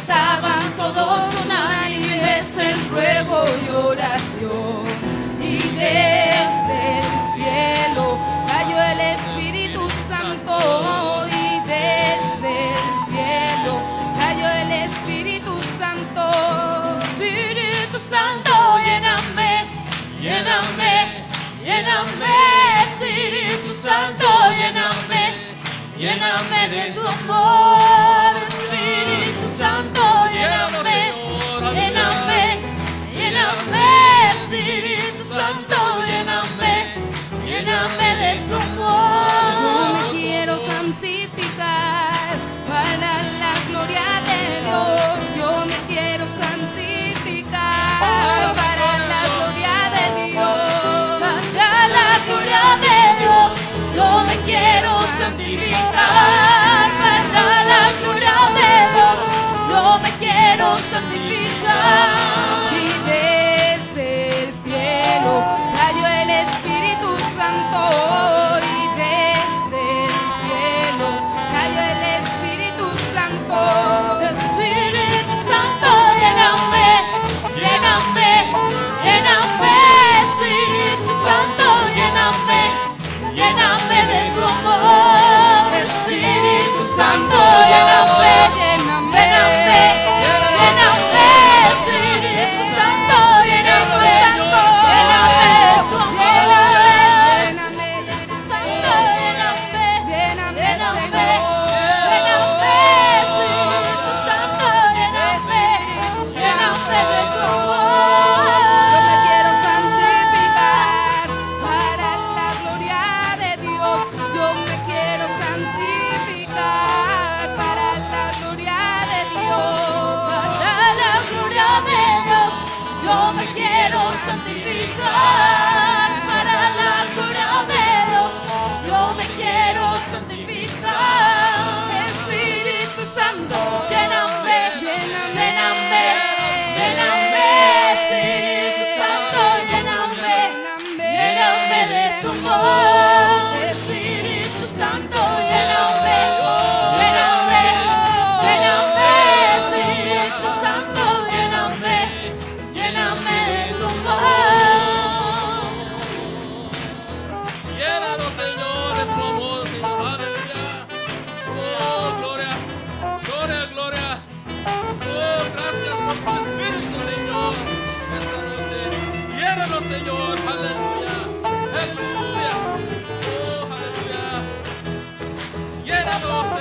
estaban todos unánimes en ruego y oración. Y desde el cielo cayó el Espíritu Santo. Y desde el cielo cayó el Espíritu Santo. Espíritu Santo, lléname, lléname, lléname. Espíritu Santo, lléname, lléname de tu amor. Espíritu Santo, lléname, lléname, lléname. Espíritu Santo, lléname, lléname de tu amor. Yo me quiero santificar para la gloria de Dios. Yo me quiero santificar para la gloria de Dios. Para la gloria de Dios. Yo me quiero santificar para la gloria de Dios. Yo me quiero santificar. Y desde el cielo cayó el Espíritu Santo. Y desde el cielo cayó el Espíritu Santo. Espíritu Santo, lléname, lléname, lléname. Espíritu Santo, lléname, lléname de tu amor. Espíritu Santo, lléname, lléname, lléname. Espíritu Santo, lléname, lléname de tu amor. Lléname, Espíritu Santo, lléname, lléname, lléname. Espíritu Santo, lléname, lléname de tu amor. Yo me quiero santificar para la gloria de Dios. Yo me quiero santificar para la gloria de Dios. Para la gloria de Dios. Yo me quiero santificar para la gloria de Dios. Yo me quiero santificar. Espíritu Santo, lléname, lléname, lléname, lléname. Espíritu Santo, lléname, lléname de tu amor. Espíritu Santo, lléname, lléname, lléname. Espíritu Santo, lléname, lléname de tu amor. Llénanos, Señor, de tu amor, Señor. Aleluya. Oh, gloria, gloria, gloria. Oh, gracias por tu Espíritu, Señor. Esta noche. Llénanos, Señor. Aleluya. Aleluya. Oh, aleluya. Llénanos, Señor.